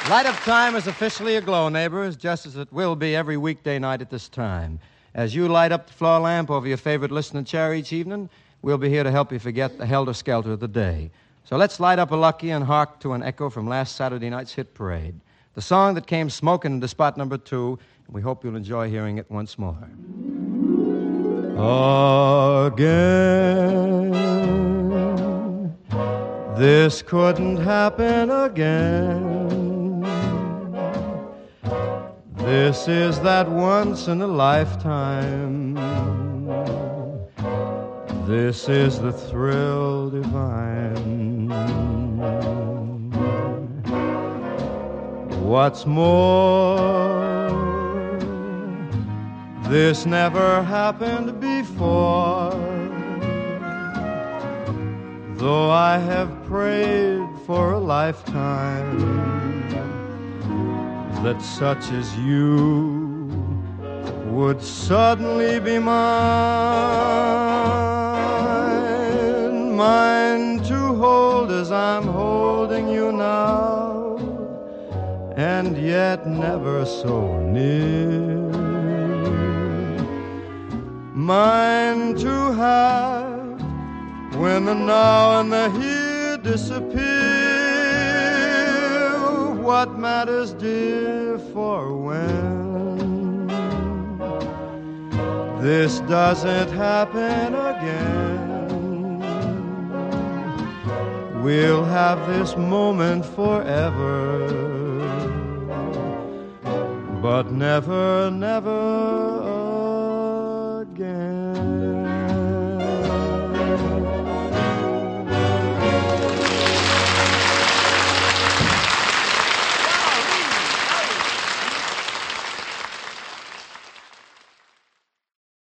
Light Up Time is officially aglow, neighbors, just as it will be every weekday night at this time. As you light up the floor lamp over your favorite listening chair each evening, we'll be here to help you forget the helter-skelter of the day. So let's light up a lucky and hark to an echo from last Saturday night's hit parade. The song that came smoking into spot number 2, and we hope you'll enjoy hearing it once more. Again, this couldn't happen again. This is that once in a lifetime. This is the thrill divine. What's more, this never happened before. Though I have prayed for a lifetime that such as you would suddenly be mine, mine to hold as I'm holding you now, and yet never so near, mine to have when the now and the here disappear. What matters, dear, for when this doesn't happen again, we'll have this moment forever, but never, never again.